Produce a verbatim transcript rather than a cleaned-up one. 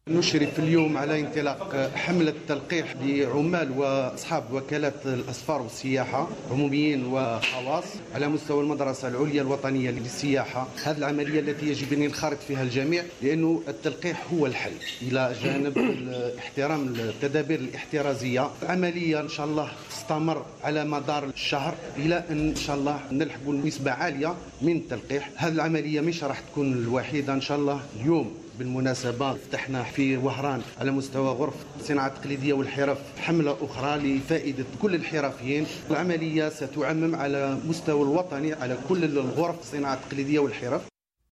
نشرف اليوم على انطلاق حملة تلقيح لعمال وأصحاب وكالات الأسفار والسياحة عموميين وخواص على مستوى المدرسة العليا الوطنية للسياحة. هذه العملية التي يجب أن ينخرط فيها الجميع، لأنه التلقيح هو الحل إلى جانب احترام التدابير الاحترازية. العملية إن شاء الله تستمر على مدار الشهر إلى أن إن شاء الله نلحقوا نسبة عالية من التلقيح. هذه العملية مش راح تكون الوحيدة إن شاء الله. اليوم بالمناسبة فتحنا في وهران على مستوى غرف الصناعة التقليدية والحرف حملة أخرى لفائدة كل الحرفيين. العملية ستعمم على مستوى الوطني على كل الغرف الصناعة التقليدية والحرف.